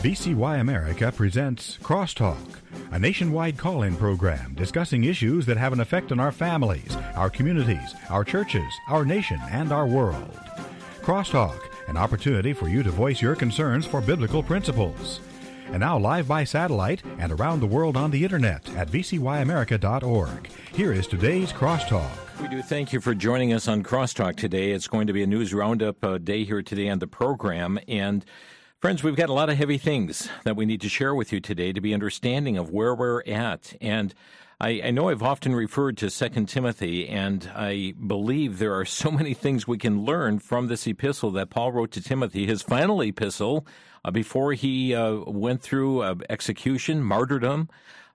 VCY America presents Crosstalk, a nationwide call-in program discussing issues that have an effect on our families, our communities, our churches, our nation, and our world. Crosstalk, an opportunity for you to voice your concerns for biblical principles. And now live by satellite and around the world on the internet at vcyamerica.org. Here is today's Crosstalk. We do thank you for joining us on Crosstalk today. It's going to be a news roundup day here today on the program. And friends, we've got a lot of heavy things that we need to share with you today to be understanding of where we're at. And I know I've often referred to 2 Timothy, and I believe there are so many things we can learn from this epistle that Paul wrote to Timothy, his final epistle, before he went through execution, martyrdom.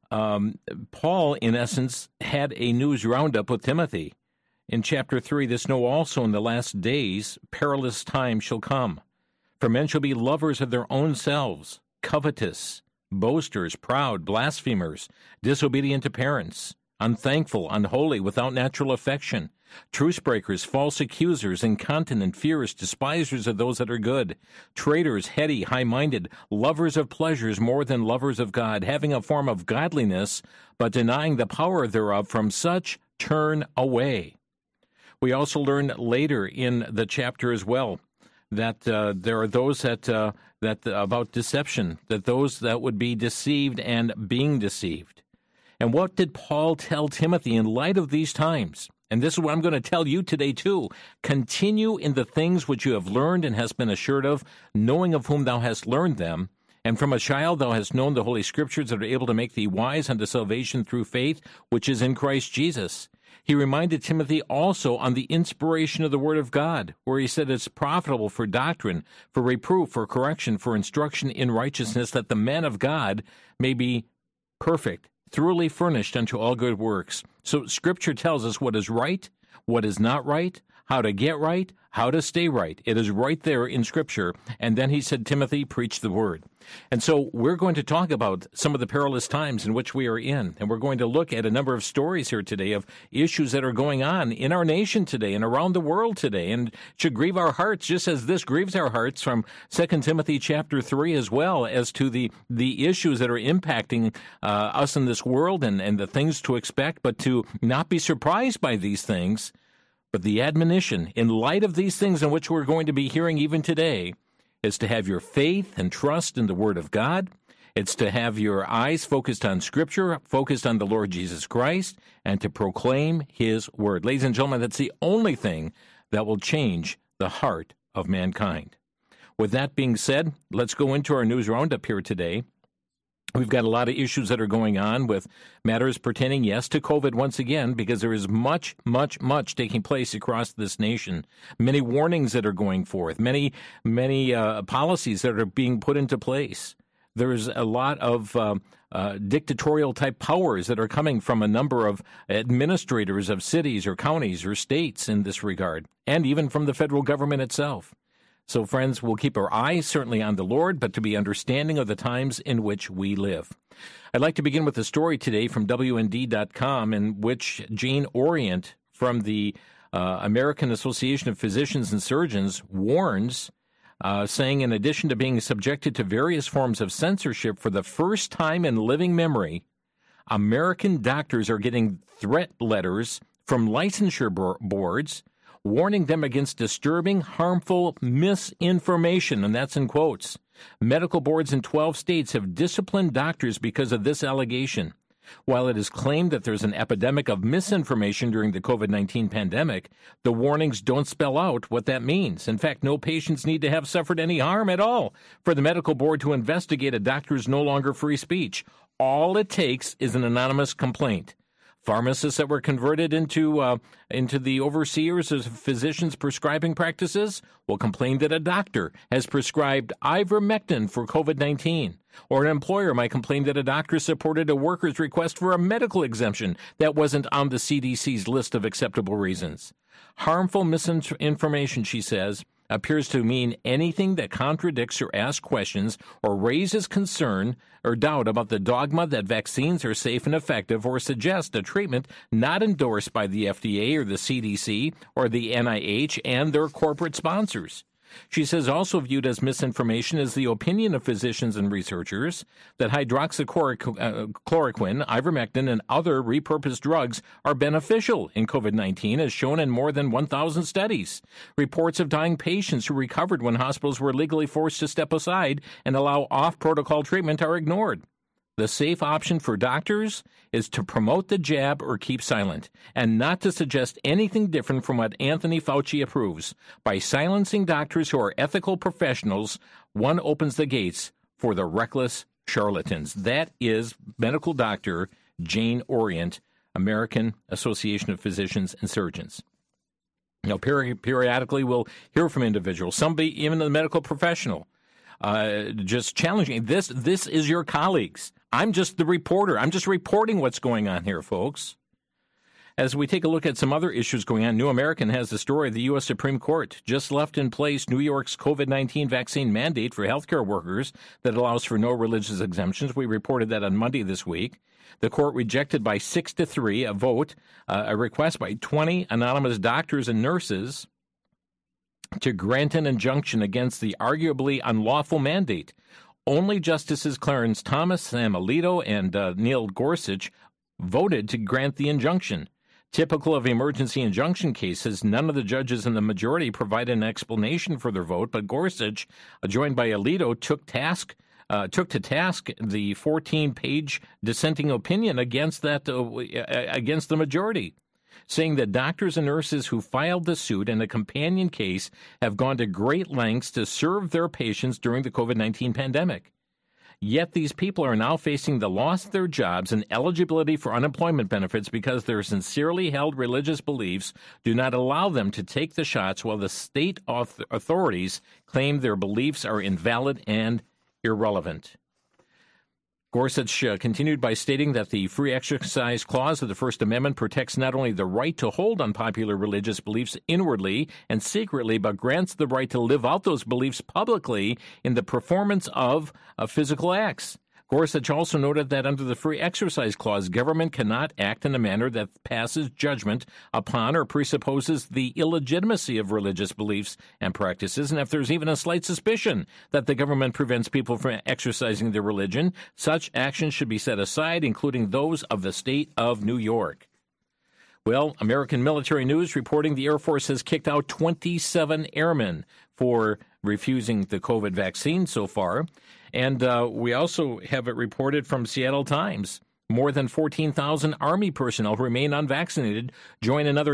Paul, in essence, had a news roundup with Timothy. In chapter 3, this know also in the last days perilous times shall come. For men shall be lovers of their own selves, covetous, boasters, proud, blasphemers, disobedient to parents, unthankful, unholy, without natural affection, truce breakers, false accusers, incontinent, fierce, despisers of those that are good, traitors, heady, high-minded, lovers of pleasures more than lovers of God, having a form of godliness, but denying the power thereof. From such turn away. We also learn later in the chapter as well that there are those that about deception, that those that would be deceived and being deceived. And what did Paul tell Timothy in light of these times? And this is what I'm going to tell you today too. Continue in the things which you have learned and hast been assured of, knowing of whom thou hast learned them. And from a child thou hast known the Holy Scriptures that are able to make thee wise unto salvation through faith, which is in Christ Jesus. He reminded Timothy also on the inspiration of the Word of God, where he said it's profitable for doctrine, for reproof, for correction, for instruction in righteousness, that the man of God may be perfect, thoroughly furnished unto all good works. So Scripture tells us what is right, what is not right, how to get right, how to stay right. It is right there in Scripture. And then he said, Timothy, preach the Word. And so we're going to talk about some of the perilous times in which we are in. And we're going to look at a number of stories here today of issues that are going on in our nation today and around the world today. And it should grieve our hearts, just as this grieves our hearts, from 2 Timothy chapter 3 as well, as to the issues that are impacting us in this world and the things to expect, but to not be surprised by these things. But the admonition, in light of these things in which we're going to be hearing even today, is to have your faith and trust in the Word of God. It's to have your eyes focused on Scripture, focused on the Lord Jesus Christ, and to proclaim His Word. Ladies and gentlemen, that's the only thing that will change the heart of mankind. With that being said, let's go into our news roundup here today. We've got a lot of issues that are going on with matters pertaining, yes, to COVID once again, because there is much taking place across this nation. Many warnings that are going forth, many policies that are being put into place. There's a lot of dictatorial-type powers that are coming from a number of administrators of cities or counties or states in this regard, and even from the federal government itself. So, friends, we'll keep our eyes certainly on the Lord, but to be understanding of the times in which we live. I'd like to begin with a story today from WND.com in which Jane Orient from the American Association of Physicians and Surgeons warns, saying in addition to being subjected to various forms of censorship for the first time in living memory, American doctors are getting threat letters from licensure boards warning them against disturbing, harmful misinformation, and that's in quotes. Medical boards in 12 states have disciplined doctors because of this allegation. While it is claimed that there's an epidemic of misinformation during the COVID-19 pandemic, the warnings don't spell out what that means. In fact, no patients need to have suffered any harm at all for the medical board to investigate a doctor's no longer free speech. All it takes is an anonymous complaint. Pharmacists that were converted into the overseers of physicians' prescribing practices will complain that a doctor has prescribed ivermectin for COVID-19. Or an employer might complain that a doctor supported a worker's request for a medical exemption that wasn't on the CDC's list of acceptable reasons. Harmful misinformation, she says, appears to mean anything that contradicts or asks questions or raises concern or doubt about the dogma that vaccines are safe and effective, or suggests a treatment not endorsed by the FDA or the CDC or the NIH and their corporate sponsors. She says also viewed as misinformation is the opinion of physicians and researchers that hydroxychloroquine, ivermectin, and other repurposed drugs are beneficial in COVID-19, as shown in more than 1,000 studies. Reports of dying patients who recovered when hospitals were legally forced to step aside and allow off-protocol treatment are ignored. The safe option for doctors is to promote the jab or keep silent, and not to suggest anything different from what Anthony Fauci approves. By silencing doctors who are ethical professionals, one opens the gates for the reckless charlatans. That is medical doctor Jane Orient, American Association of Physicians and Surgeons. Now, periodically we'll hear from individuals, somebody, even a medical professional, just challenging. This is your colleagues. I'm just the reporter. I'm just reporting what's going on here, folks. As we take a look at some other issues going on, New American has the story of the U.S. Supreme Court just left in place New York's COVID-19 vaccine mandate for healthcare workers that allows for no religious exemptions. We reported that on Monday this week. The court rejected by 6-3 a vote, a request by 20 anonymous doctors and nurses to grant an injunction against the arguably unlawful mandate. Only Justices Clarence Thomas, Sam Alito, and Neil Gorsuch voted to grant the injunction. Typical of emergency injunction cases, none of the judges in the majority provided an explanation for their vote, but Gorsuch, joined by Alito, took to task the 14-page dissenting opinion against the majority, saying that doctors and nurses who filed the suit and a companion case have gone to great lengths to serve their patients during the COVID-19 pandemic. Yet these people are now facing the loss of their jobs and eligibility for unemployment benefits because their sincerely held religious beliefs do not allow them to take the shots, while the state authorities claim their beliefs are invalid and irrelevant. Gorsuch continued by stating that the free exercise clause of the First Amendment protects not only the right to hold unpopular religious beliefs inwardly and secretly, but grants the right to live out those beliefs publicly in the performance of physical acts. Gorsuch also noted that under the free exercise clause, government cannot act in a manner that passes judgment upon or presupposes the illegitimacy of religious beliefs and practices, and if there's even a slight suspicion that the government prevents people from exercising their religion, such actions should be set aside, including those of the state of New York. Well, American Military News reporting the Air Force has kicked out 27 airmen for refusing the COVID vaccine so far. And we also have it reported from Seattle Times. More than 14,000 Army personnel remain unvaccinated, join another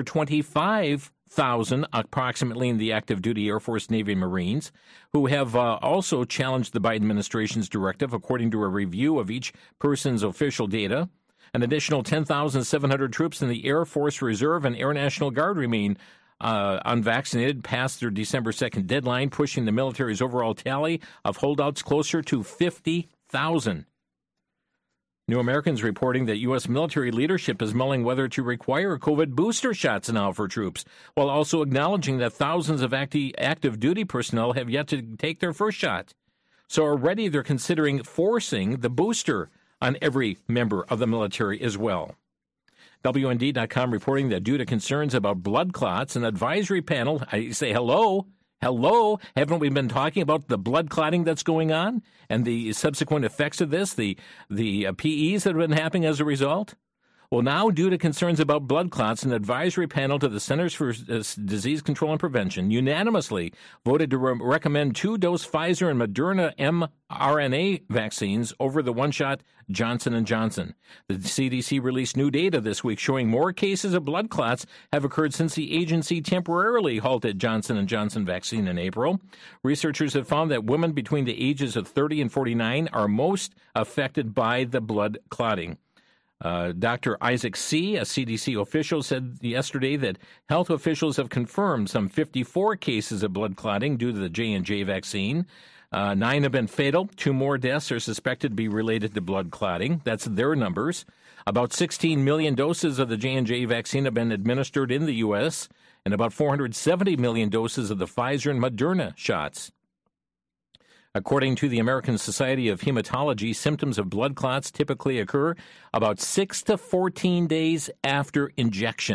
25,000 approximately in the active duty Air Force, Navy, Marines, who have also challenged the Biden administration's directive, according to a review of each person's official data. An additional 10,700 troops in the Air Force Reserve and Air National Guard remain unvaccinated past their December 2nd deadline, pushing the military's overall tally of holdouts closer to 50,000. New Americans reporting that U.S. military leadership is mulling whether to require COVID booster shots now for troops, while also acknowledging that thousands of active duty personnel have yet to take their first shot. So already they're considering forcing the booster on every member of the military as well. WND.com reporting that due to concerns about blood clots, an advisory panel, I say hello, haven't we been talking about the blood clotting that's going on and the subsequent effects of this, the PEs that have been happening as a result? Well, now, due to concerns about blood clots, an advisory panel to the Centers for Disease Control and Prevention unanimously voted to recommend 2-dose Pfizer and Moderna mRNA vaccines over the one-shot Johnson & Johnson. The CDC released new data this week showing more cases of blood clots have occurred since the agency temporarily halted Johnson & Johnson vaccine in April. Researchers have found that women between the ages of 30 and 49 are most affected by the blood clotting. Dr. Isaac C., a CDC official, said yesterday that health officials have confirmed some 54 cases of blood clotting due to the J&J vaccine. 9 have been fatal. 2 more deaths are suspected to be related to blood clotting. That's their numbers. About 16 million doses of the J&J vaccine have been administered in the U.S., and about 470 million doses of the Pfizer and Moderna shots. According to the American Society of Hematology, symptoms of blood clots typically occur about 6 to 14 days after injection.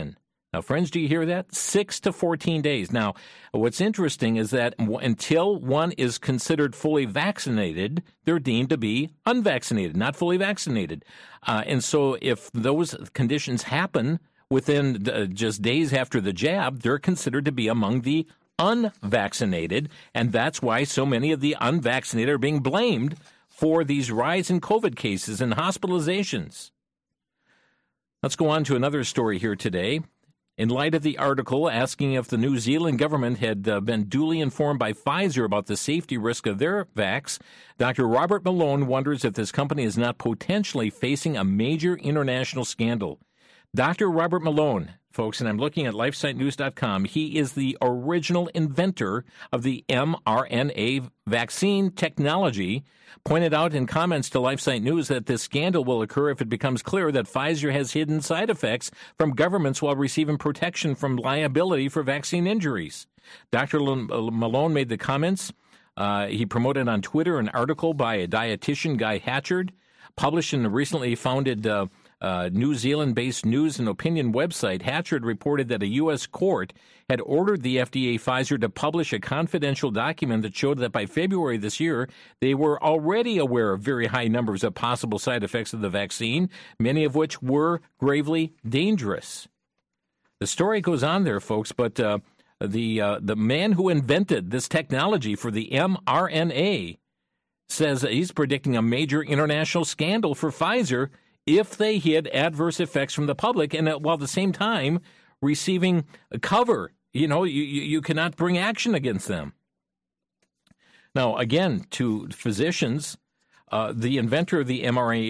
Now, friends, do you hear that? 6 to 14 days. Now, what's interesting is that until one is considered fully vaccinated, they're deemed to be unvaccinated, not fully vaccinated. And so if those conditions happen within just days after the jab, they're considered to be among the unvaccinated. And that's why so many of the unvaccinated are being blamed for these rise in COVID cases and hospitalizations. Let's go on to another story here today. In light of the article asking if the New Zealand government had been duly informed by Pfizer about the safety risk of their vax, Dr. Robert Malone wonders if this company is not potentially facing a major international scandal. Dr. Robert Malone, folks, and I'm looking at LifeSiteNews.com, he is the original inventor of the mRNA vaccine technology, pointed out in comments to LifeSite News that this scandal will occur if it becomes clear that Pfizer has hidden side effects from governments while receiving protection from liability for vaccine injuries. Dr. Malone made the comments. He promoted on Twitter an article by a dietitian, Guy Hatchard, published in the recently founded New Zealand-based news and opinion website. Hatchard reported that a U.S. court had ordered the FDA Pfizer to publish a confidential document that showed that by February this year, they were already aware of very high numbers of possible side effects of the vaccine, many of which were gravely dangerous. The story goes on there, folks, but the man who invented this technology for the mRNA says he's predicting a major international scandal for Pfizer if they hid adverse effects from the public, and while at the same time receiving cover. You cannot bring action against them. Now, again, to physicians, the inventor of the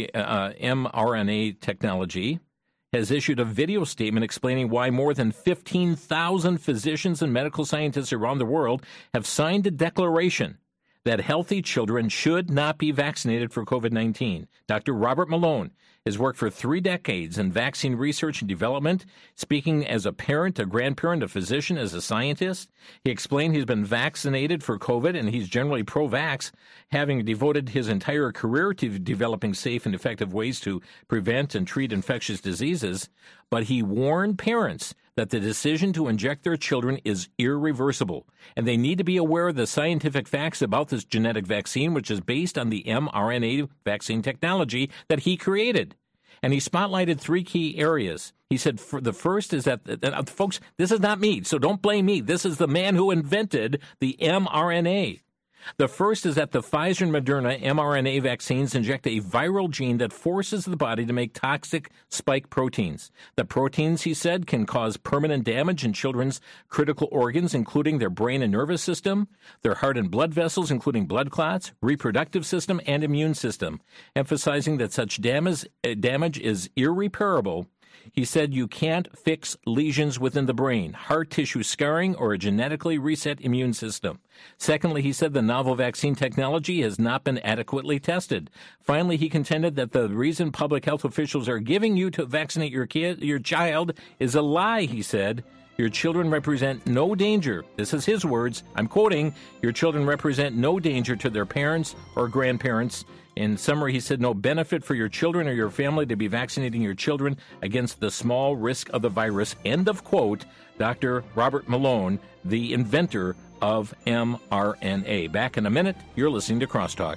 mRNA technology has issued a video statement explaining why more than 15,000 physicians and medical scientists around the world have signed a declaration that healthy children should not be vaccinated for COVID-19. Dr. Robert Malone has worked for 3 decades in vaccine research and development, speaking as a parent, a grandparent, a physician, as a scientist. He explained he's been vaccinated for COVID, and he's generally pro-vax, having devoted his entire career to developing safe and effective ways to prevent and treat infectious diseases. But he warned parents that the decision to inject their children is irreversible, and they need to be aware of the scientific facts about this genetic vaccine, which is based on the mRNA vaccine technology that he created. And he spotlighted 3 key areas. He said the first is that, folks, this is not me, so don't blame me. This is the man who invented the mRNA. The first is that the Pfizer and Moderna mRNA vaccines inject a viral gene that forces the body to make toxic spike proteins. The proteins, he said, can cause permanent damage in children's critical organs, including their brain and nervous system, their heart and blood vessels, including blood clots, reproductive system, and immune system. Emphasizing that such damage is irreparable, he said you can't fix lesions within the brain, heart tissue scarring, or a genetically reset immune system. Secondly, he said the novel vaccine technology has not been adequately tested. Finally, he contended that the reason public health officials are giving you to vaccinate your child is a lie, he said. Your children represent no danger. This is his words. I'm quoting, your children represent no danger to their parents or grandparents. In summary, he said no benefit for your children or your family to be vaccinating your children against the small risk of the virus. End of quote. Dr. Robert Malone, the inventor of mRNA. Back in a minute. You're listening to Crosstalk.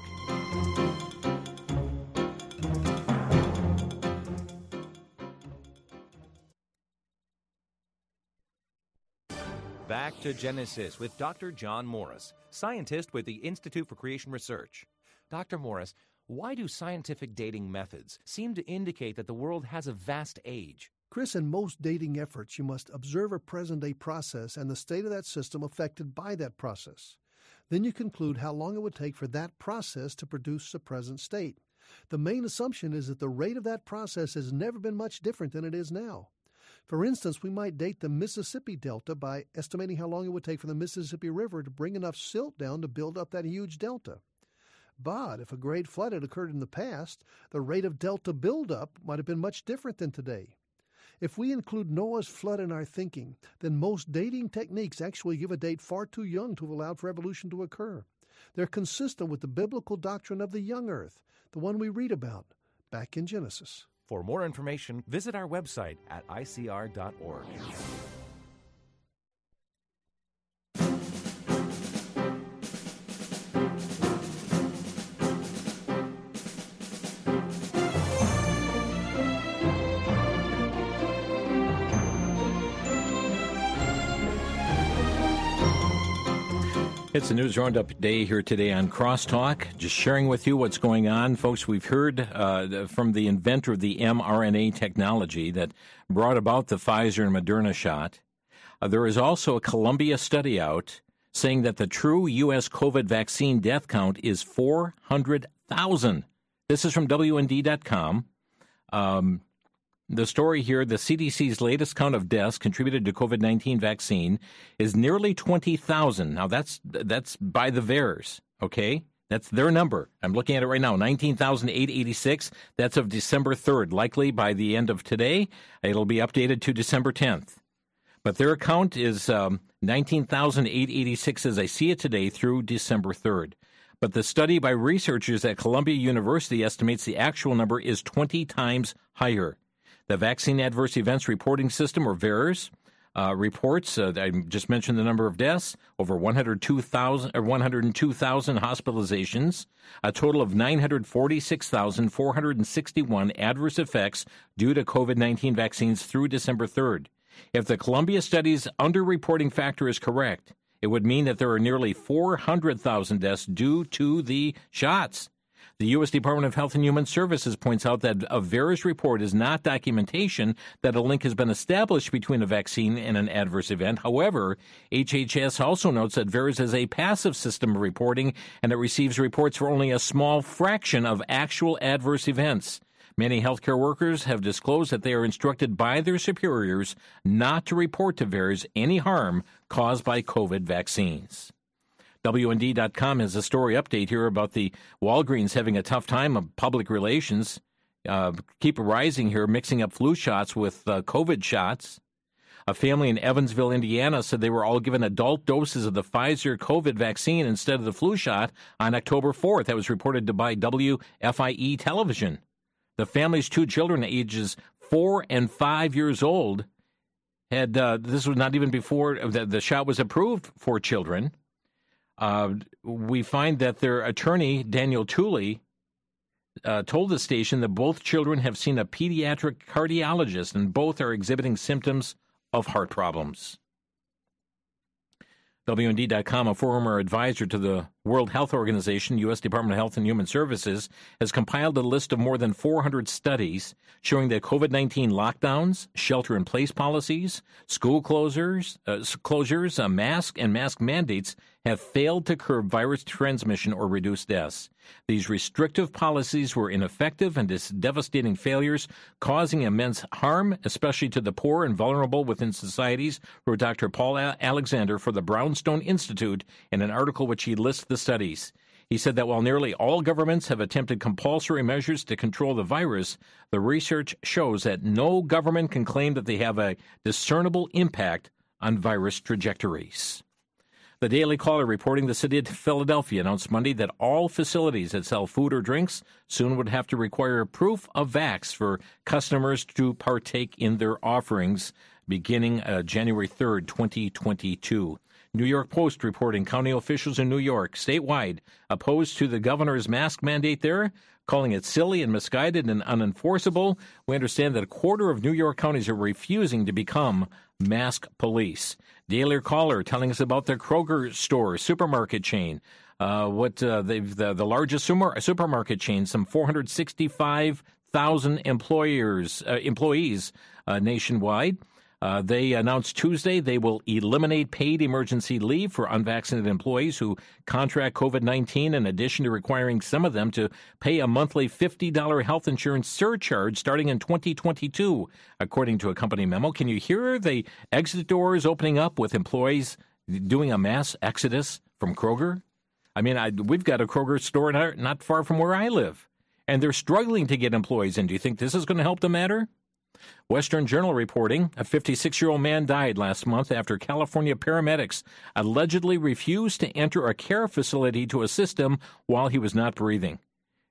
Back to Genesis with Dr. John Morris, scientist with the Institute for Creation Research. Dr. Morris, why do scientific dating methods seem to indicate that the world has a vast age? Chris, in most dating efforts, you must observe a present-day process and the state of that system affected by that process. Then you conclude how long it would take for that process to produce the present state. The main assumption is that the rate of that process has never been much different than it is now. For instance, we might date the Mississippi Delta by estimating how long it would take for the Mississippi River to bring enough silt down to build up that huge delta. But if a great flood had occurred in the past, the rate of delta buildup might have been much different than today. If we include Noah's flood in our thinking, then most dating techniques actually give a date far too young to have allowed for evolution to occur. They're consistent with the biblical doctrine of the young earth, the one we read about back in Genesis. For more information, visit our website at icr.org. It's a news roundup day here today on Crosstalk. Just sharing with you what's going on. Folks, we've heard from the inventor of the mRNA technology that brought about the Pfizer and Moderna shot. There is also a Columbia study out saying that the true U.S. COVID vaccine death count is 400,000. This is from WND.com. The story here, the CDC's latest count of deaths contributed to COVID-19 vaccine is nearly 20,000. Now, that's by the VAERS, okay? That's their number. I'm looking at it right now, 19,886. That's of December 3rd. Likely by the end of today, it'll be updated to December 10th. But their count is 19,886 as I see it today through December 3rd. But the study by researchers at Columbia University estimates the actual number is 20 times higher. The Vaccine Adverse Events Reporting System, or VAERS, reports, I just mentioned the number of deaths, over 102,000 hospitalizations, a total of 946,461 adverse effects due to COVID-19 vaccines through December 3rd. If the Columbia study's underreporting factor is correct, it would mean that there are nearly 400,000 deaths due to the shots. The U.S. Department of Health and Human Services points out that a VAERS report is not documentation that a link has been established between a vaccine and an adverse event. However, HHS also notes that VAERS is a passive system of reporting and it receives reports for only a small fraction of actual adverse events. Many healthcare workers have disclosed that they are instructed by their superiors not to report to VAERS any harm caused by COVID vaccines. WND.com has a story update here about the Walgreens having a tough time of public relations. Keep rising here, mixing up flu shots with COVID shots. A family in Evansville, Indiana, said they were all given adult doses of the Pfizer COVID vaccine instead of the flu shot on October 4th. That was reported by WFIE television. The family's two children, ages 4 and 5 years old, had this was not even before the shot was approved for children. We find that their attorney, Daniel Tooley, told the station that both children have seen a pediatric cardiologist and both are exhibiting symptoms of heart problems. WND.com, a former advisor to the World Health Organization, U.S. Department of Health and Human Services, has compiled a list of more than 400 studies showing that COVID-19 lockdowns, shelter-in-place policies, school closures, mask mandates have failed to curb virus transmission or reduce deaths. These restrictive policies were ineffective and devastating failures, causing immense harm, especially to the poor and vulnerable within societies, wrote Dr. Paul Alexander for the Brownstone Institute in an article which he lists the studies. He said that while nearly all governments have attempted compulsory measures to control the virus, the research shows that no government can claim that they have a discernible impact on virus trajectories. The Daily Caller reporting the city of Philadelphia announced Monday that all facilities that sell food or drinks soon would have to require proof of vax for customers to partake in their offerings beginning January 3rd, 2022. New York Post reporting county officials in New York, statewide, opposed to the governor's mask mandate there, calling it silly and misguided and unenforceable. We understand that a quarter of New York counties are refusing to become mask police. Daily Caller telling us about the Kroger store supermarket chain. The largest supermarket chain, some 465,000 employees nationwide. They announced Tuesday they will eliminate paid emergency leave for unvaccinated employees who contract COVID-19, in addition to requiring some of them to pay a monthly $50 health insurance surcharge starting in 2022, according to a company memo. Can you hear the exit doors opening up with employees doing a mass exodus from Kroger? I mean, we've got a Kroger store not far from where I live, and they're struggling to get employees in. Do you think this is going to help the matter? Western Journal reporting a 56-year-old man died last month after California paramedics allegedly refused to enter a care facility to assist him while he was not breathing.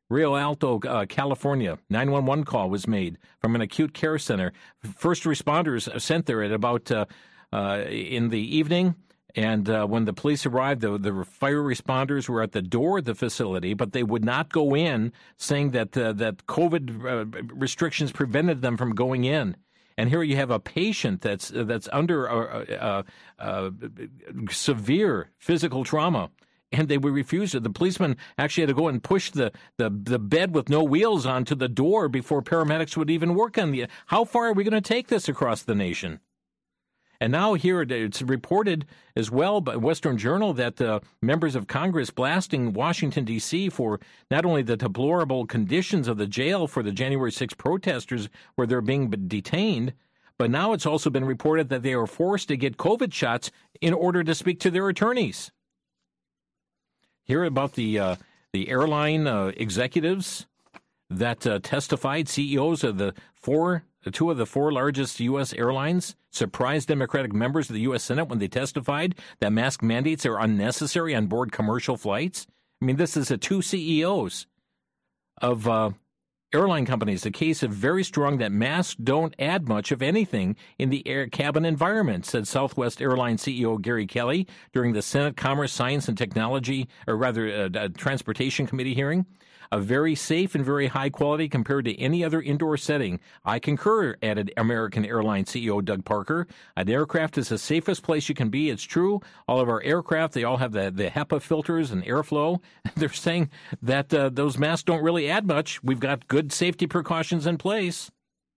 Rio Alto, California, 911 call was made from an acute care center. First responders sent there at about in the evening, and when the police arrived, the fire responders were at the door of the facility, but they would not go in, saying that that COVID restrictions prevented them from going in. And here you have a patient that's under severe physical trauma, and they would refuse it. The policeman actually had to go and push the bed with no wheels onto the door before paramedics would even work on the. How far are we going to take this across the nation? And now here it's reported as well by Western Journal that members of Congress blasting Washington, D.C. for not only the deplorable conditions of the jail for the January 6 protesters where they're being detained, but now it's also been reported that they are forced to get COVID shots in order to speak to their attorneys. Hear about the airline executives that testified, CEOs of two of the four largest U.S. airlines surprised Democratic members of the U.S. Senate when they testified that mask mandates are unnecessary on board commercial flights. I mean, this is two CEOs of airline companies. The case is very strong that masks don't add much, if anything, in the air cabin environment, said Southwest Airlines CEO Gary Kelly during the Senate Commerce, Science, and Technology, or rather Transportation Committee hearing. A very safe and very high quality compared to any other indoor setting. I concur, added American Airlines CEO Doug Parker. An aircraft is the safest place you can be. It's true. All of our aircraft, they all have the HEPA filters and airflow. They're saying that those masks don't really add much. We've got good safety precautions in place.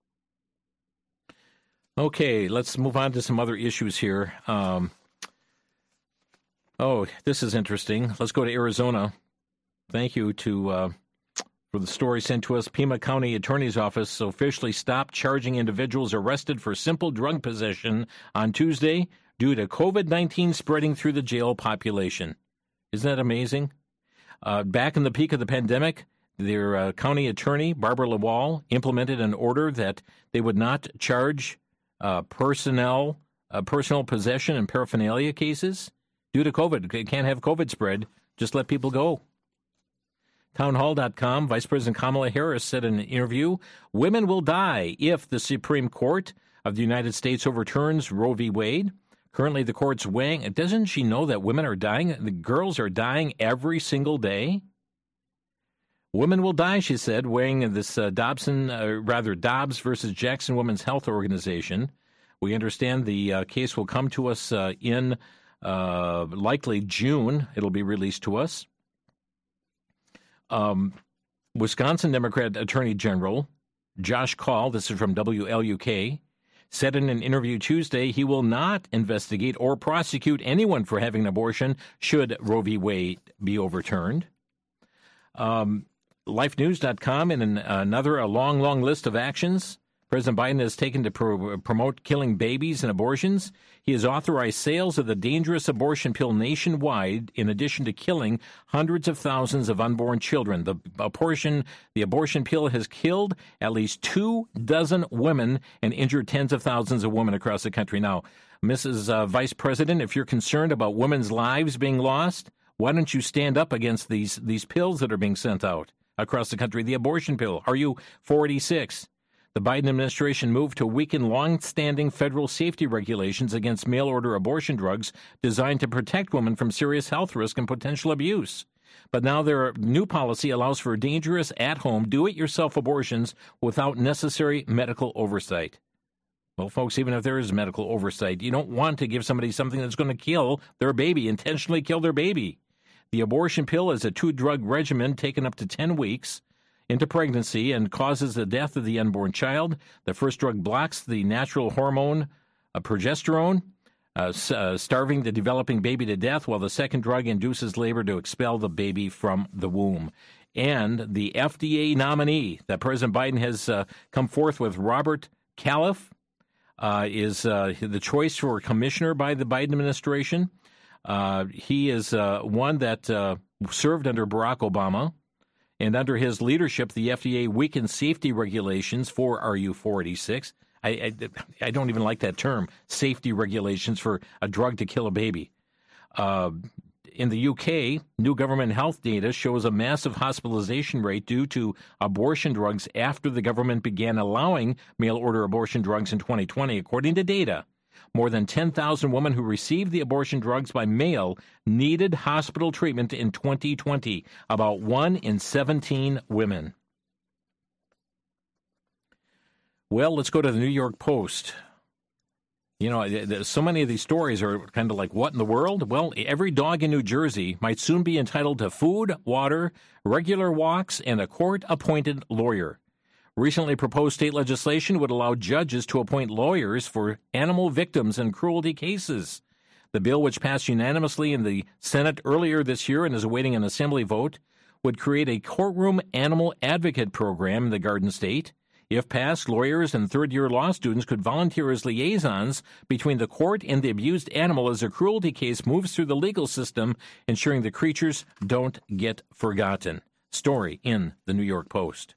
Okay, let's move on to some other issues here. This is interesting. Let's go to Arizona. Thank you for the story sent to us. Pima County Attorney's Office officially stopped charging individuals arrested for simple drug possession on Tuesday due to COVID-19 spreading through the jail population. Isn't that amazing? Back in the peak of the pandemic, their county attorney, Barbara Lawal, implemented an order that they would not charge personal possession and paraphernalia cases due to COVID. They can't have COVID spread. Just let people go. Townhall.com, Vice President Kamala Harris said in an interview, women will die if the Supreme Court of the United States overturns Roe v. Wade. Currently, the court's weighing. Doesn't she know that women are dying? The girls are dying every single day. Women will die, she said, weighing this Dobbs versus Jackson Women's Health Organization. We understand the case will come to us in likely June. It'll be released to us. Wisconsin Democrat Attorney General Josh Kaul, this is from WLUK, said in an interview Tuesday he will not investigate or prosecute anyone for having an abortion should Roe v. Wade be overturned. LifeNews.com, in a long list of actions President Biden has taken to promote killing babies and abortions. He has authorized sales of the dangerous abortion pill nationwide, in addition to killing hundreds of thousands of unborn children. The abortion pill has killed at least 24 women and injured tens of thousands of women across the country. Now, Mrs. Vice President, if you're concerned about women's lives being lost, why don't you stand up against these pills that are being sent out across the country? The abortion pill, RU 486. The Biden administration moved to weaken long-standing federal safety regulations against mail-order abortion drugs designed to protect women from serious health risk and potential abuse. But now their new policy allows for dangerous at-home, do-it-yourself abortions without necessary medical oversight. Well, folks, even if there is medical oversight, you don't want to give somebody something that's going to kill their baby, intentionally kill their baby. The abortion pill is a 2-drug regimen taken up to 10 weeks into pregnancy and causes the death of the unborn child. The first drug blocks the natural hormone progesterone, starving the developing baby to death, while the second drug induces labor to expel the baby from the womb. And the FDA nominee that President Biden has come forth with, Robert Califf, is the choice for commissioner by the Biden administration. He is one that served under Barack Obama. And under his leadership, the FDA weakened safety regulations for RU 486. I don't even like that term, safety regulations for a drug to kill a baby. in the UK, new government health data shows a massive hospitalization rate due to abortion drugs after the government began allowing mail-order abortion drugs in 2020. According to data, more than 10,000 women who received the abortion drugs by mail needed hospital treatment in 2020, about 1 in 17 women. Well, let's go to the New York Post. You know, so many of these stories are kind of like, what in the world? Well, every dog in New Jersey might soon be entitled to food, water, regular walks, and a court-appointed lawyer. Recently proposed state legislation would allow judges to appoint lawyers for animal victims in cruelty cases. The bill, which passed unanimously in the Senate earlier this year and is awaiting an assembly vote, would create a courtroom animal advocate program in the Garden State. If passed, lawyers and third-year law students could volunteer as liaisons between the court and the abused animal as a cruelty case moves through the legal system, ensuring the creatures don't get forgotten. Story in the New York Post.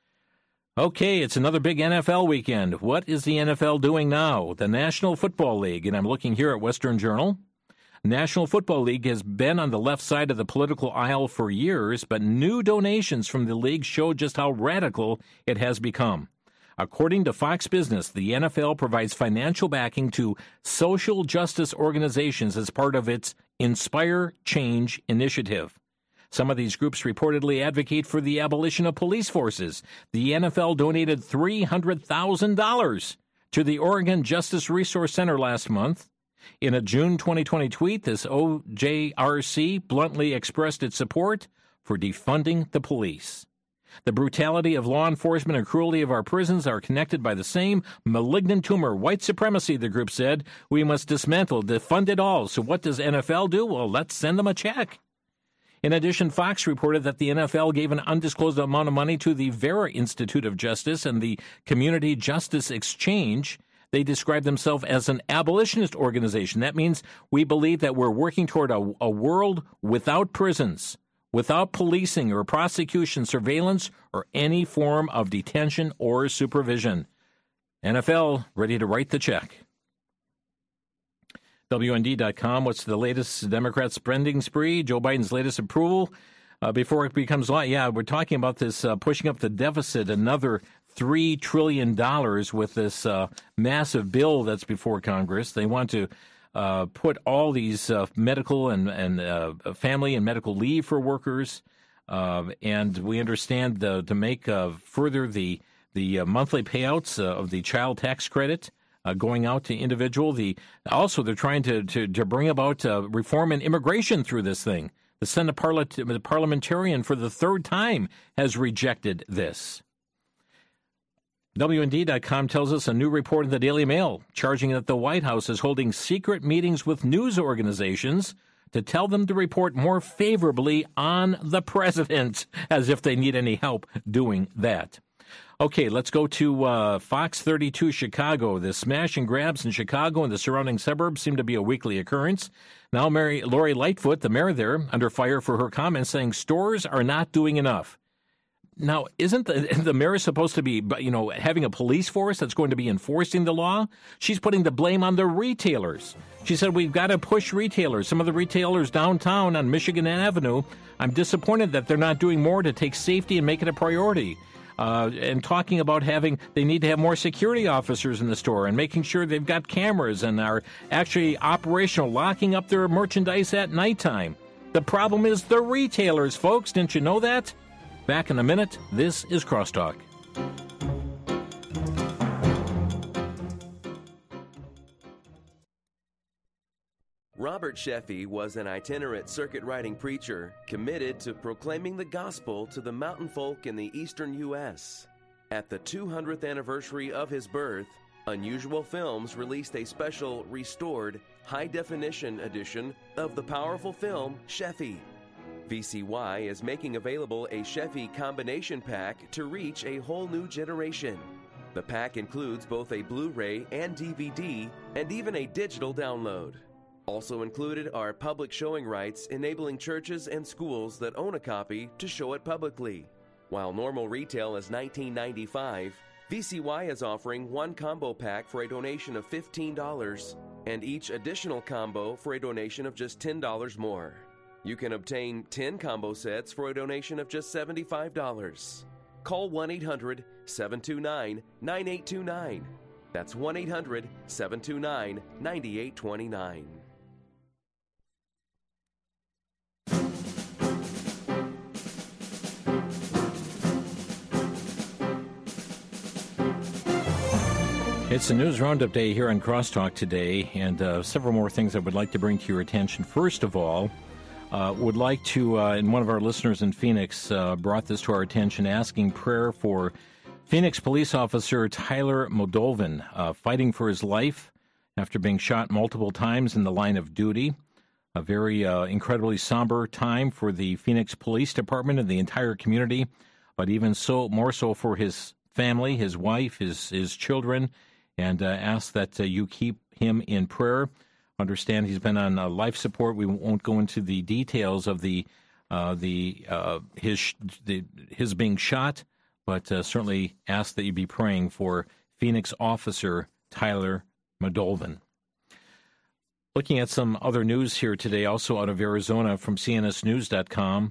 Okay, it's another big NFL weekend. What is the NFL doing now? The National Football League, and I'm looking here at Western Journal. National Football League has been on the left side of the political aisle for years, but new donations from the league show just how radical it has become. According to Fox Business, the NFL provides financial backing to social justice organizations as part of its Inspire Change initiative. Some of these groups reportedly advocate for the abolition of police forces. The NFL donated $300,000 to the Oregon Justice Resource Center last month. In a June 2020 tweet, this OJRC bluntly expressed its support for defunding the police. The brutality of law enforcement and cruelty of our prisons are connected by the same malignant tumor, white supremacy, the group said. We must dismantle, defund it all. So what does NFL do? Well, let's send them a check. In addition, Fox reported that the NFL gave an undisclosed amount of money to the Vera Institute of Justice and the Community Justice Exchange. They describe themselves as an abolitionist organization. That means we believe that we're working toward a world without prisons, without policing or prosecution, surveillance, or any form of detention or supervision. NFL ready to write the check. WND.com, what's the latest Democrat spending spree? Joe Biden's latest approval before it becomes law. Yeah, we're talking about this pushing up the deficit another $3 trillion with this massive bill that's before Congress. They want to put all these medical and family and medical leave for workers. And we understand to make further the monthly payouts of the child tax credit going out to individual. Also, they're trying to bring about reform in immigration through this thing. The Senate parliamentarian for the third time has rejected this. WND.com tells us a new report in the Daily Mail charging that the White House is holding secret meetings with news organizations to tell them to report more favorably on the president, as if they need any help doing that. Okay, let's go to Fox 32 Chicago. The smash and grabs in Chicago and the surrounding suburbs seem to be a weekly occurrence. Now Lori Lightfoot, the mayor there, under fire for her comments saying stores are not doing enough. Now, isn't the mayor supposed to be, having a police force that's going to be enforcing the law? She's putting the blame on the retailers. She said, we've got to push retailers. Some of the retailers downtown on Michigan Avenue, I'm disappointed that they're not doing more to take safety and make it a priority. And talking about they need to have more security officers in the store and making sure they've got cameras and are actually operational, locking up their merchandise at nighttime. The problem is the retailers, folks. Didn't you know that? Back in a minute. This is Crosstalk. Robert Sheffey was an itinerant circuit-riding preacher committed to proclaiming the gospel to the mountain folk in the eastern U.S. At the 200th anniversary of his birth, Unusual Films released a special, restored, high-definition edition of the powerful film Sheffey. VCY is making available a Sheffey combination pack to reach a whole new generation. The pack includes both a Blu-ray and DVD, and even a digital download. Also included are public showing rights enabling churches and schools that own a copy to show it publicly. While normal retail is $19.95, VCY is offering one combo pack for a donation of $15 and each additional combo for a donation of just $10 more. You can obtain 10 combo sets for a donation of just $75. Call 1-800-729-9829. That's 1-800-729-9829. It's a news roundup day here on Crosstalk today, and several more things I would like to bring to your attention. First of all, would like to, and one of our listeners in Phoenix brought this to our attention, asking prayer for Phoenix police officer Tyler Moldovin, fighting for his life after being shot multiple times in the line of duty. A very incredibly somber time for the Phoenix Police Department and the entire community, but even so, more so for his family, his wife, his children, and ask that you keep him in prayer. Understand he's been on life support. We won't go into the details of his being shot, but certainly ask that you be praying for Phoenix officer Tyler Moldovin. Looking at some other news here today, also out of Arizona from CNSnews.com,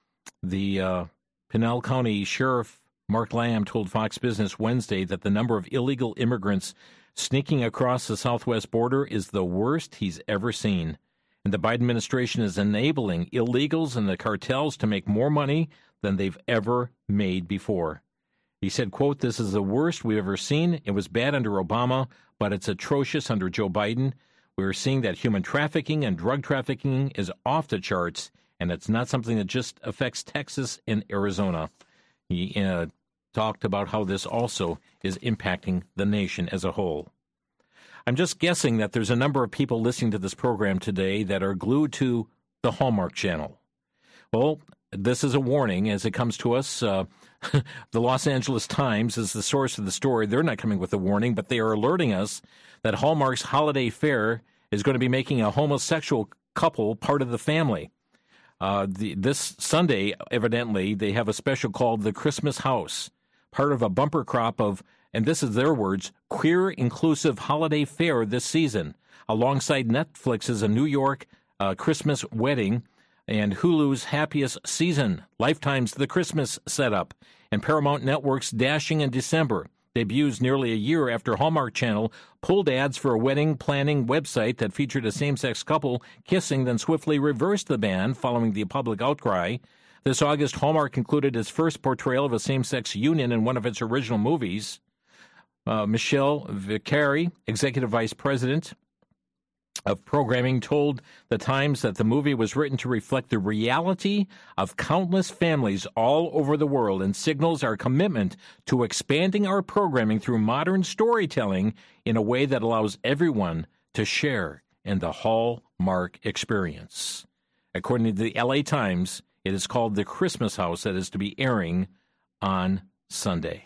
the Pinal County Sheriff Mark Lamb told Fox Business Wednesday that the number of illegal immigrants sneaking across the southwest border is the worst he's ever seen. And the Biden administration is enabling illegals and the cartels to make more money than they've ever made before. He said, quote, "This is the worst we've ever seen. It was bad under Obama, but it's atrocious under Joe Biden. We're seeing that human trafficking and drug trafficking is off the charts, and it's not something that just affects Texas and Arizona." He talked about how this also is impacting the nation as a whole. I'm just guessing that there's a number of people listening to this program today that are glued to the Hallmark Channel. Well, this is a warning as it comes to us. The Los Angeles Times is the source of the story. They're not coming with a warning, but they are alerting us that Hallmark's holiday fair is going to be making a homosexual couple part of the family. This Sunday, evidently, they have a special called the Christmas House, part of a bumper crop of, and this is their words, queer inclusive holiday fair this season, alongside Netflix's A New York Christmas Wedding and Hulu's Happiest Season, Lifetime's The Christmas Setup, and Paramount Network's Dashing in December. Debuts nearly a year after Hallmark Channel pulled ads for a wedding planning website that featured a same-sex couple kissing, then swiftly reversed the ban following the public outcry. This August, Hallmark included its first portrayal of a same-sex union in one of its original movies. Michelle Vicari, Executive Vice President of Programming, told The Times that the movie was written to reflect the reality of countless families all over the world and signals our commitment to expanding our programming through modern storytelling in a way that allows everyone to share in the Hallmark experience. According to the LA Times, it is called The Christmas House that is to be airing on Sunday.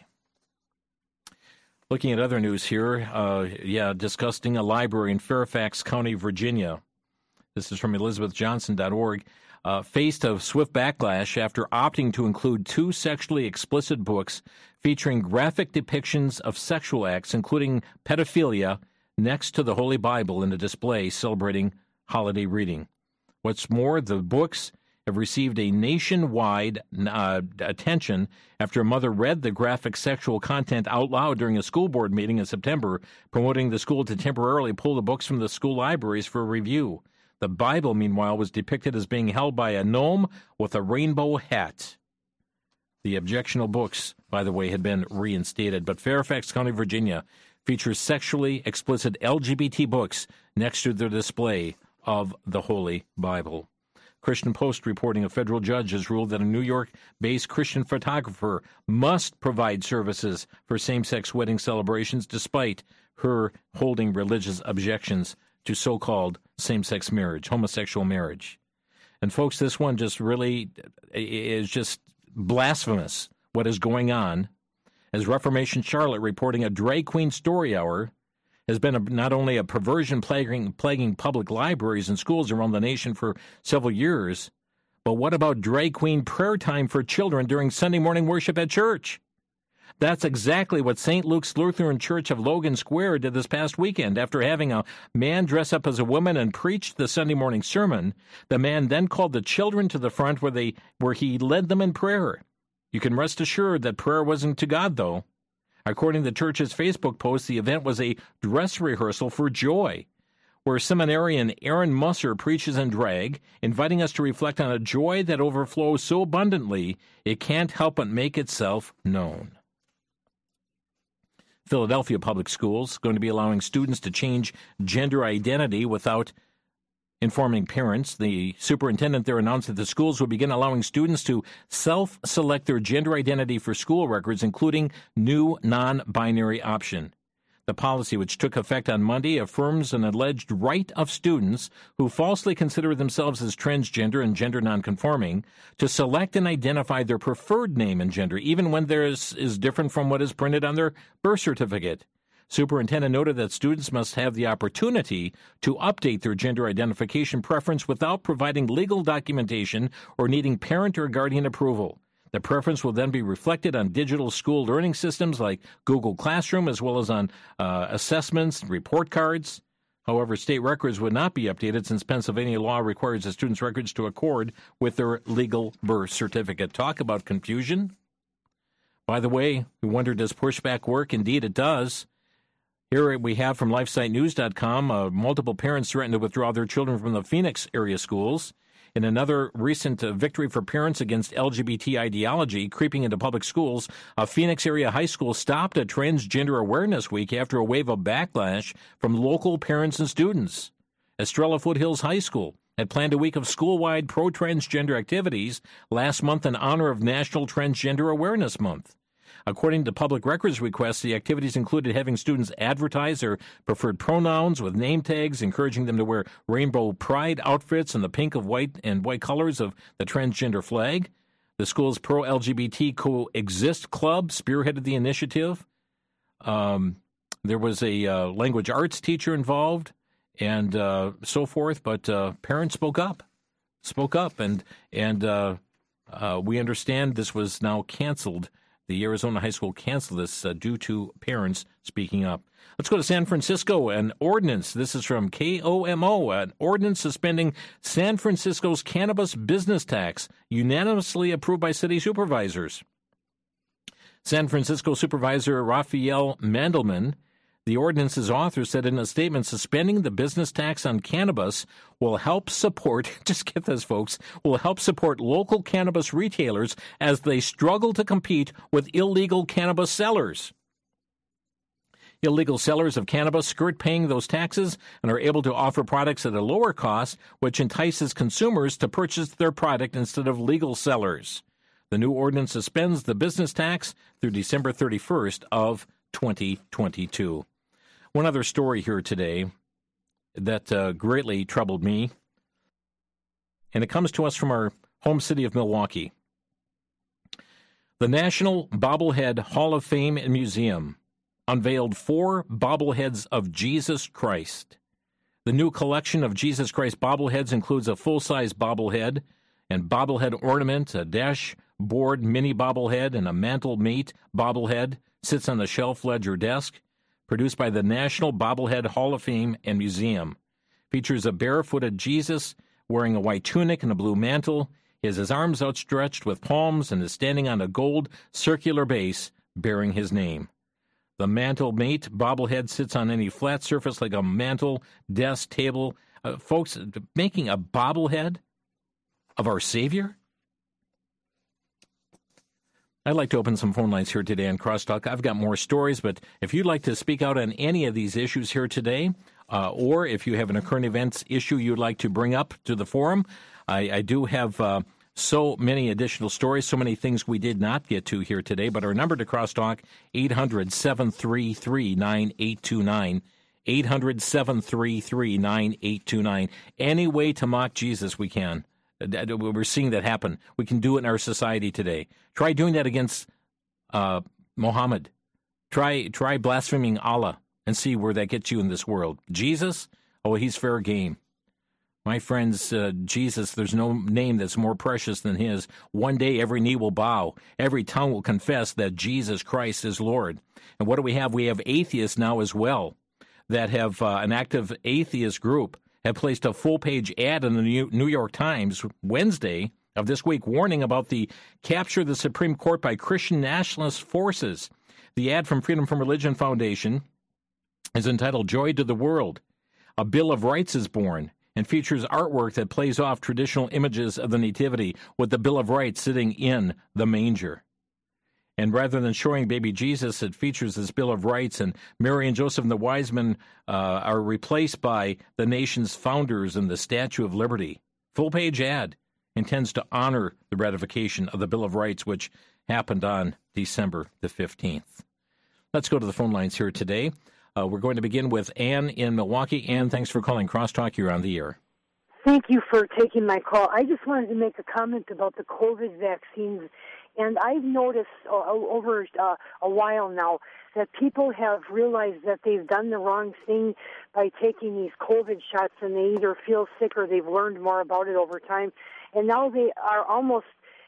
Looking at other news here, discussing a library in Fairfax County, Virginia. This is from ElizabethJohnson.org. Faced a swift backlash after opting to include 2 sexually explicit books featuring graphic depictions of sexual acts, including pedophilia, next to the Holy Bible in a display celebrating holiday reading. What's more, the books have received a nationwide attention after a mother read the graphic sexual content out loud during a school board meeting in September, promoting the school to temporarily pull the books from the school libraries for review. The Bible, meanwhile, was depicted as being held by a gnome with a rainbow hat. The objectionable books, by the way, had been reinstated, but Fairfax County, Virginia, features sexually explicit LGBT books next to the display of the Holy Bible. Christian Post reporting a federal judge has ruled that a New York-based Christian photographer must provide services for same-sex wedding celebrations despite her holding religious objections to so-called same-sex marriage, homosexual marriage. And folks, this one just really is just blasphemous, what is going on. As Reformation Charlotte reporting, a drag queen story hour has been not only a perversion plaguing public libraries and schools around the nation for several years, but what about drag queen prayer time for children during Sunday morning worship at church? That's exactly what St. Luke's Lutheran Church of Logan Square did this past weekend. After having a man dress up as a woman and preach the Sunday morning sermon, the man then called the children to the front where he led them in prayer. You can rest assured that prayer wasn't to God, though. According to the church's Facebook post, the event was a dress rehearsal for Joy, where seminarian Aaron Musser preaches in drag, inviting us to reflect on a joy that overflows so abundantly it can't help but make itself known. Philadelphia Public Schools going to be allowing students to change gender identity without informing parents. The superintendent there announced that the schools will begin allowing students to self-select their gender identity for school records, including new non-binary option. The policy, which took effect on Monday, affirms an alleged right of students who falsely consider themselves as transgender and gender nonconforming to select and identify their preferred name and gender, even when theirs is different from what is printed on their birth certificate. Superintendent noted that students must have the opportunity to update their gender identification preference without providing legal documentation or needing parent or guardian approval. The preference will then be reflected on digital school learning systems like Google Classroom, as well as on assessments and report cards. However, state records would not be updated since Pennsylvania law requires the students' records to accord with their legal birth certificate. Talk about confusion. By the way, we wonder, does pushback work? Indeed, it does. Here we have from LifeSiteNews.com, multiple parents threatened to withdraw their children from the Phoenix area schools. In another recent victory for parents against LGBT ideology creeping into public schools, a Phoenix area high school stopped a Transgender Awareness Week after a wave of backlash from local parents and students. Estrella Foothills High School had planned a week of school-wide pro-transgender activities last month in honor of National Transgender Awareness Month. According to public records requests, the activities included having students advertise their preferred pronouns with name tags, encouraging them to wear rainbow pride outfits and the pink and white colors of the transgender flag. The school's pro-LGBT Coexist Club spearheaded the initiative. There was a language arts teacher involved and so forth, but parents spoke up, and we understand this was now canceled. The Arizona High School canceled this due to parents speaking up. Let's go to San Francisco. An ordinance, this is from KOMO, an ordinance suspending San Francisco's cannabis business tax, unanimously approved by city supervisors. San Francisco Supervisor Raphael Mandelman, the ordinance's author, said in a statement, suspending the business tax on cannabis will help support, just get this, folks, will help support local cannabis retailers as they struggle to compete with illegal cannabis sellers. Illegal sellers of cannabis skirt paying those taxes and are able to offer products at a lower cost, which entices consumers to purchase their product instead of legal sellers. The new ordinance suspends the business tax through December 31st of 2022. One other story here today that greatly troubled me, and it comes to us from our home city of Milwaukee. The National Bobblehead Hall of Fame and Museum unveiled 4 bobbleheads of Jesus Christ. The new collection of Jesus Christ bobbleheads includes a full-size bobblehead and bobblehead ornament, a dashboard mini bobblehead, and a mantle mate bobblehead sits on the shelf ledger desk. Produced by the National Bobblehead Hall of Fame and Museum. Features a barefooted Jesus wearing a white tunic and a blue mantle. He has his arms outstretched with palms and is standing on a gold circular base bearing his name. The mantle mate bobblehead sits on any flat surface like a mantle, desk, table. Folks, making a bobblehead of our Savior? I'd like to open some phone lines here today on Crosstalk. I've got more stories, but if you'd like to speak out on any of these issues here today, or if you have an current events issue you'd like to bring up to the forum, I do have so many additional stories, so many things we did not get to here today. But our number to Crosstalk, 800-733-9829, 800-733-9829. Any way to mock Jesus we can. We're seeing that happen. We can do it in our society today. Try doing that against Muhammad. Try blaspheming Allah and see where that gets you in this world. Jesus, oh, he's fair game. My friends, Jesus, there's no name that's more precious than his. One day every knee will bow. Every tongue will confess that Jesus Christ is Lord. And what do we have? We have atheists now as well that have an active atheist group have placed a full-page ad in the New York Times Wednesday of this week warning about the capture of the Supreme Court by Christian nationalist forces. The ad from Freedom from Religion Foundation is entitled Joy to the World. A Bill of Rights is born and features artwork that plays off traditional images of the Nativity with the Bill of Rights sitting in the manger. And rather than showing baby Jesus, it features this Bill of Rights, and Mary and Joseph and the wise men are replaced by the nation's founders and the Statue of Liberty. Full-page ad intends to honor the ratification of the Bill of Rights, which happened on December the 15th. Let's go to the phone lines here today. We're going to begin with Ann in Milwaukee. Ann, thanks for calling Crosstalk. You're on the air. Thank you for taking my call. I just wanted to make a comment about the COVID vaccines. And I've noticed over a while now that people have realized that they've done the wrong thing by taking these COVID shots, and they either feel sick or they've learned more about it over time. And now they are almost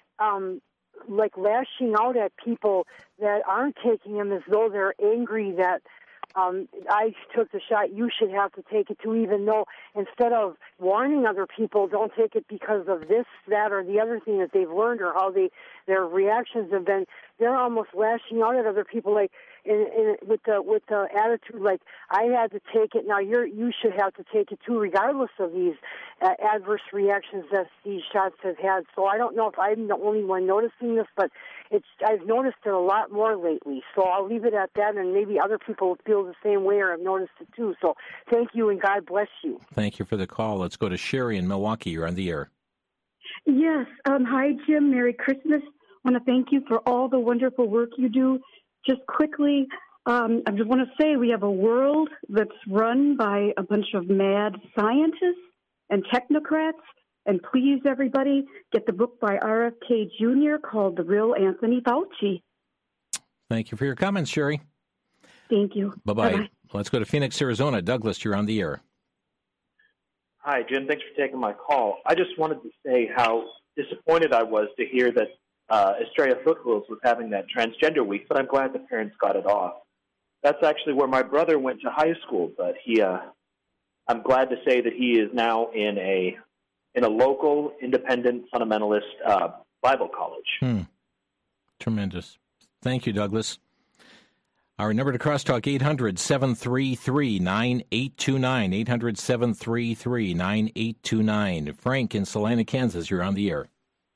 like lashing out at people that aren't taking them, as though they're angry that I took the shot, you should have to take it too, even though instead of warning other people, don't take it because of this, that, or the other thing that they've learned or how their reactions have been, they're almost lashing out at other people like with the attitude like, I had to take it, now you should have to take it too, regardless of these adverse reactions that these shots have had. So I don't know if I'm the only one noticing this, but I've noticed it a lot more lately. So I'll leave it at that, and maybe other people feel the same way or have noticed it too. So thank you, and God bless you. Thank you for the call. Let's go to Sherry in Milwaukee. You're on the air. Yes. Hi, Jim. Merry Christmas. I want to thank you for all the wonderful work you do. Just quickly, I just want to say we have a world that's run by a bunch of mad scientists and technocrats. And please, everybody, get the book by RFK Jr. called The Real Anthony Fauci. Thank you for your comments, Sherry. Thank you. Bye-bye. Bye-bye. Let's go to Phoenix, Arizona. Douglas, you're on the air. Hi, Jim. Thanks for taking my call. I just wanted to say how disappointed I was to hear that Estrella Foothills was having that transgender week, but I'm glad the parents got it off. That's actually where my brother went to high school, but I'm glad to say that he is now in a local independent fundamentalist Bible college. Tremendous. Thank you, Douglas. Our number to crosstalk, 800-733-9829, 800-733-9829. Frank in Salina, Kansas, you're on the air.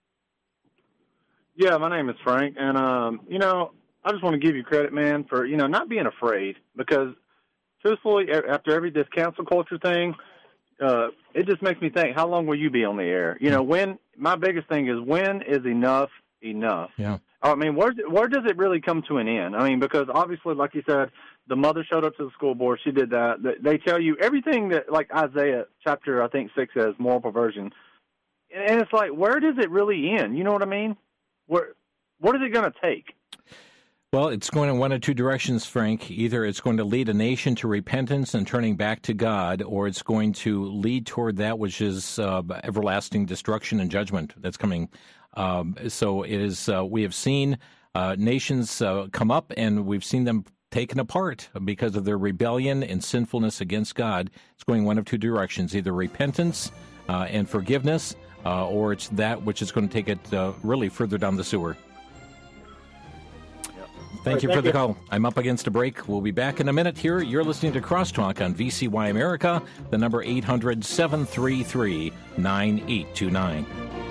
Yeah, my name is Frank, and, I just want to give you credit, man, for, not being afraid, because, truthfully, after this cancel culture thing, it just makes me think, how long will you be on the air? My biggest thing is, when is enough enough? Yeah. I mean, where does it really come to an end? I mean, because obviously, like you said, the mother showed up to the school board. She did that. They tell you everything that, like Isaiah chapter, I think, 6 says, moral perversion. And it's like, where does it really end? You know what I mean? What is it going to take? Well, it's going in one of two directions, Frank. Either it's going to lead a nation to repentance and turning back to God, or it's going to lead toward that which is everlasting destruction and judgment that's coming. So it is. We have seen nations come up, and we've seen them taken apart because of their rebellion and sinfulness against God. It's going one of two directions: either repentance and forgiveness, or it's that which is going to take it really further down the sewer. Thank you for the call. I'm up against a break. We'll be back in a minute here. You're listening to Crosstalk on VCY America, the number 800-733-9829.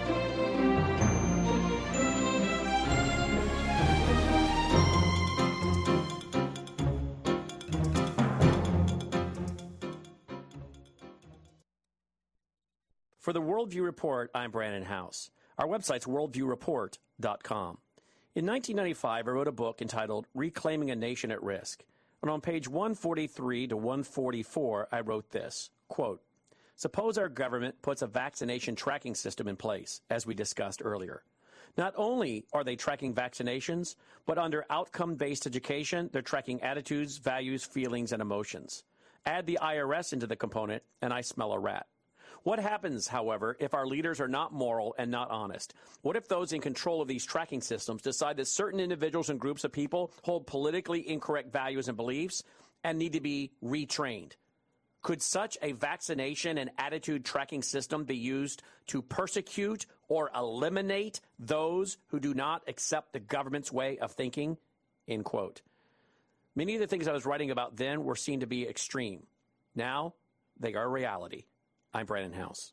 For the Worldview Report, I'm Brandon House. Our website's worldviewreport.com. In 1995, I wrote a book entitled Reclaiming a Nation at Risk. And on page 143 to 144, I wrote this, quote, suppose our government puts a vaccination tracking system in place, as we discussed earlier. Not only are they tracking vaccinations, but under outcome-based education, they're tracking attitudes, values, feelings, and emotions. Add the IRS into the component, and I smell a rat. What happens, however, if our leaders are not moral and not honest? What if those in control of these tracking systems decide that certain individuals and groups of people hold politically incorrect values and beliefs and need to be retrained? Could such a vaccination and attitude tracking system be used to persecute or eliminate those who do not accept the government's way of thinking? End quote. Many of the things I was writing about then were seen to be extreme. Now, they are reality. I'm Brandon House.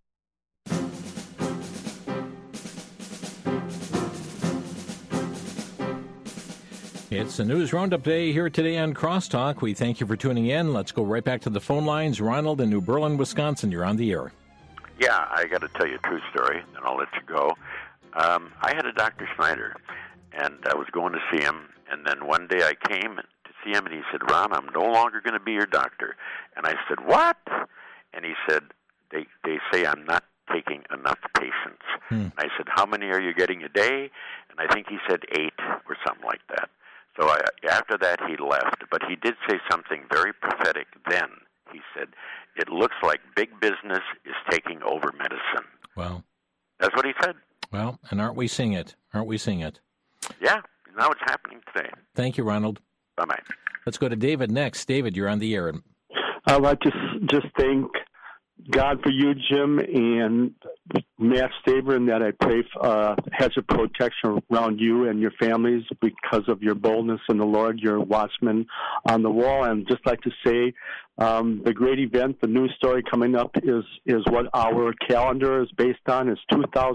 It's the News Roundup Day here today on Crosstalk. We thank you for tuning in. Let's go right back to the phone lines. Ronald in New Berlin, Wisconsin, you're on the air. Yeah, I got to tell you a true story, then I'll let you go. I had a Dr. Schneider, and I was going to see him, and then one day I came to see him, and he said, Ron, I'm no longer going to be your doctor. And I said, what? And he said, they say I'm not taking enough patients. I said, how many are you getting a day? And I think he said 8 or something like that. So after that, he left. But he did say something very prophetic then. He said, it looks like big business is taking over medicine. Well, that's what he said. Well, and aren't we seeing it? Aren't we seeing it? Yeah, now it's happening today. Thank you, Ronald. Bye-bye. Let's go to David next. David, you're on the air. I'd like to just thank God for you, Jim, and Matt Stavern, that I pray hedge of protection around you and your families because of your boldness in the Lord, your watchman on the wall. And just like to say, the great event, the news story coming up is what our calendar is based on. It's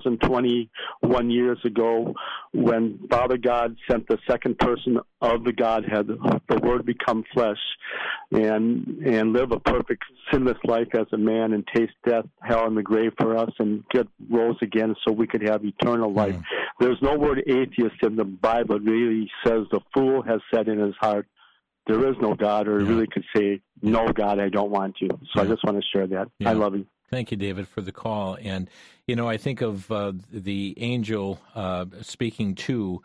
2021 years ago when Father God sent the second person of the Godhead, the Word become flesh, and live a perfect sinless life as a man and taste death, hell, and the grave for us and get rose again so we could have eternal life. There's no word atheist in the Bible. It really says the fool has said in his heart, there is no God, or really could say, no, God, I don't want you. So I just want to share that. I love you. Thank you, David, for the call. And, you know, I think of the angel speaking to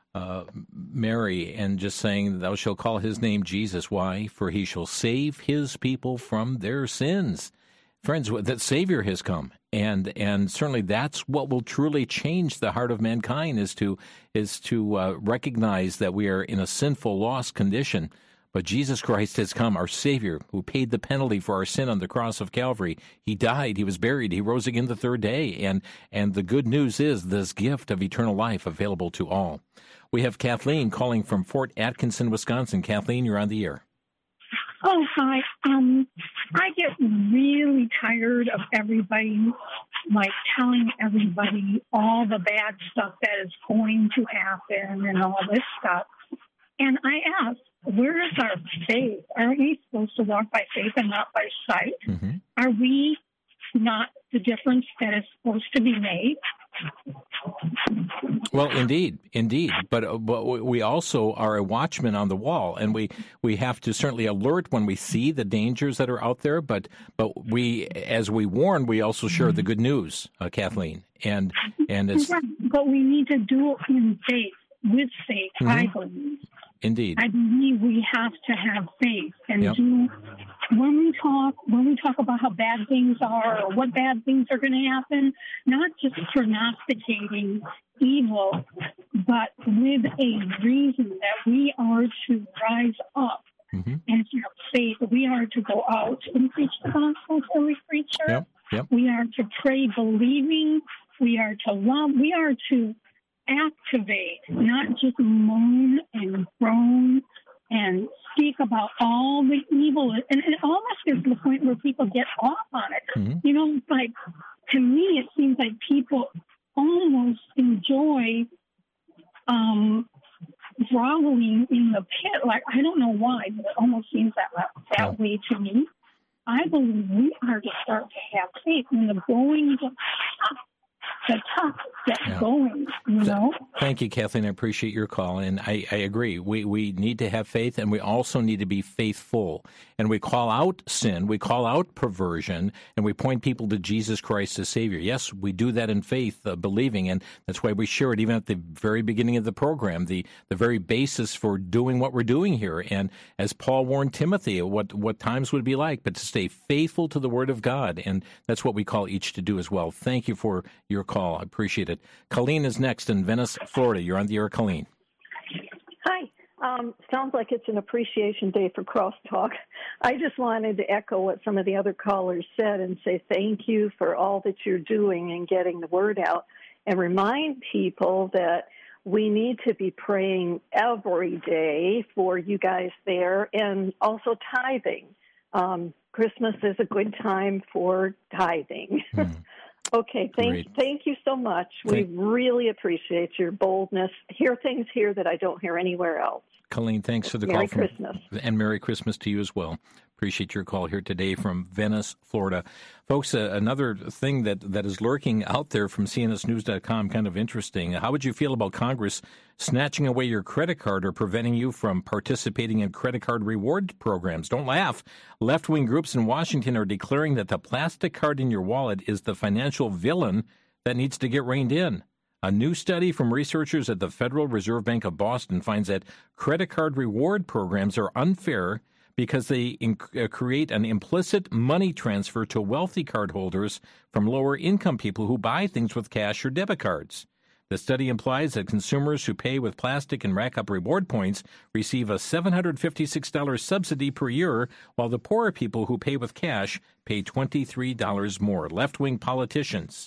Mary and just saying, thou shalt call his name Jesus. Why? For he shall save his people from their sins. Friends, that Savior has come. And certainly that's what will truly change the heart of mankind is to recognize that we are in a sinful, lost condition. But Jesus Christ has come, our Savior, who paid the penalty for our sin on the cross of Calvary. He died, he was buried, he rose again the third day. And the good news is this gift of eternal life available to all. We have Kathleen calling from Fort Atkinson, Wisconsin. Kathleen, you're on the air. Oh, hi. I get really tired of everybody, telling everybody all the bad stuff that is going to happen and all this stuff. And I ask, where is our faith? Aren't we supposed to walk by faith and not by sight? Mm-hmm. Are we not the difference that is supposed to be made? Well, indeed. But we also are a watchman on the wall, and we have to certainly alert when we see the dangers that are out there. But we, as we warn, we also share the good news, Kathleen. And it's but we need to do it in faith, with faith. Mm-hmm. I believe. Indeed. I believe we have to have faith and do. When we talk about how bad things are or what bad things are going to happen, not just prognosticating evil, but with a reason that we are to rise up and have faith. We are to go out and preach the gospel to every creature. Yep. We are to pray believing. We are to love. We are to activate, not just moan and groan and speak about all the evil. And it almost is the point where people get off on it. Mm-hmm. You know, to me, it seems like people almost enjoy groveling in the pit. I don't know why, but it almost seems that way to me. I believe we are to start to have faith when the going gets tough. The tough gets going, you know? Thank you, Kathleen. I appreciate your call, and I agree. We need to have faith, and we also need to be faithful. And we call out sin, we call out perversion, and we point people to Jesus Christ as Savior. Yes, we do that in faith, believing, and that's why we share it even at the very beginning of the program, the very basis for doing what we're doing here. And as Paul warned Timothy, what times would be like, but to stay faithful to the Word of God, and that's what we call each to do as well. Thank you for your call. I appreciate it. Colleen is next in Venice, Florida. You're on the air, Colleen. Hi. Sounds like it's an appreciation day for Crosstalk. I just wanted to echo what some of the other callers said and say thank you for all that you're doing and getting the word out, and remind people that we need to be praying every day for you guys there, and also tithing. Christmas is a good time for tithing. Okay, thank you so much. We really appreciate your boldness. Hear things here that I don't hear anywhere else. Colleen, thanks for the call. Merry Christmas. And Merry Christmas to you as well. Appreciate your call here today from Venice, Florida. Folks, another thing that is lurking out there from CNSnews.com, kind of interesting. How would you feel about Congress snatching away your credit card or preventing you from participating in credit card reward programs? Don't laugh. Left-wing groups in Washington are declaring that the plastic card in your wallet is the financial villain that needs to get reined in. A new study from researchers at the Federal Reserve Bank of Boston finds that credit card reward programs are unfair because they create an implicit money transfer to wealthy cardholders from lower-income people who buy things with cash or debit cards. The study implies that consumers who pay with plastic and rack up reward points receive a $756 subsidy per year, while the poorer people who pay with cash pay $23 more. Left-wing politicians,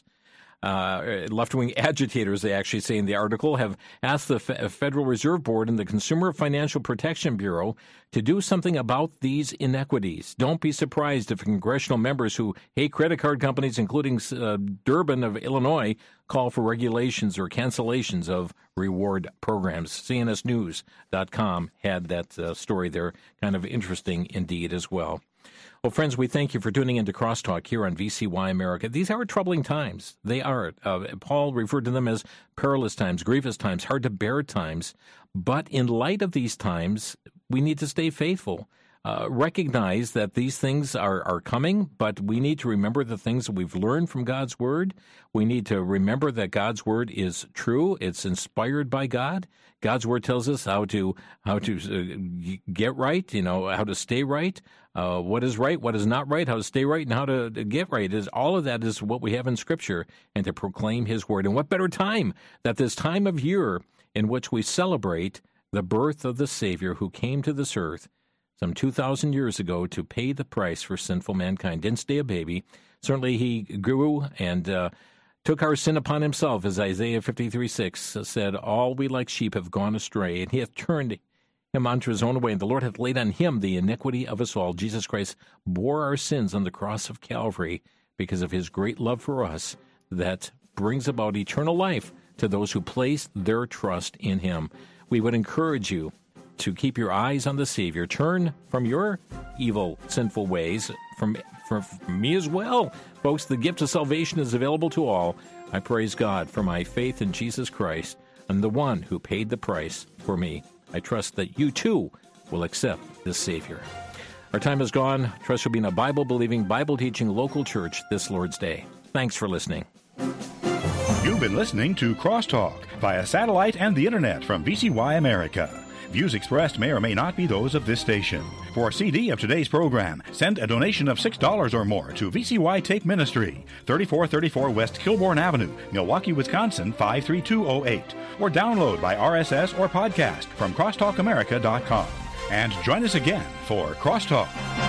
left-wing agitators, they actually say in the article, have asked the Federal Reserve Board and the Consumer Financial Protection Bureau to do something about these inequities. Don't be surprised if congressional members who hate credit card companies, including Durbin of Illinois, call for regulations or cancellations of reward programs. CNSnews.com had that story there. Kind of interesting indeed as well. Well, friends, we thank you for tuning into Crosstalk here on VCY America. These are troubling times. They are. Paul referred to them as perilous times, grievous times, hard to bear times. But in light of these times, we need to stay faithful. Recognize that these things are coming, but we need to remember the things that we've learned from God's Word. We need to remember that God's Word is true. It's inspired by God. God's Word tells us how to get right, how to stay right, what is right, what is not right, how to stay right, and how to get right. All of that is what we have in Scripture, and to proclaim His Word. And what better time that this time of year in which we celebrate the birth of the Savior who came to this earth some 2,000 years ago to pay the price for sinful mankind. Didn't stay a baby. Certainly he grew and took our sin upon himself, as Isaiah 53:6 said, all we like sheep have gone astray, and he hath turned him unto his own way, and the Lord hath laid on him the iniquity of us all. Jesus Christ bore our sins on the cross of Calvary because of his great love for us that brings about eternal life to those who place their trust in him. We would encourage you to keep your eyes on the Savior. Turn from your evil, sinful ways, from me as well. Folks, the gift of salvation is available to all. I praise God for my faith in Jesus Christ and the one who paid the price for me. I trust that you, too, will accept this Savior. Our time is gone. Trust you'll be in a Bible-believing, Bible-teaching local church this Lord's Day. Thanks for listening. You've been listening to Crosstalk via satellite and the Internet from VCY America. Views expressed may or may not be those of this station. For a CD of today's program, send a donation of $6 or more to VCY Tape Ministry, 3434 West Kilbourne Avenue, Milwaukee, Wisconsin, 53208. Or download by RSS or podcast from crosstalkamerica.com. And join us again for Crosstalk.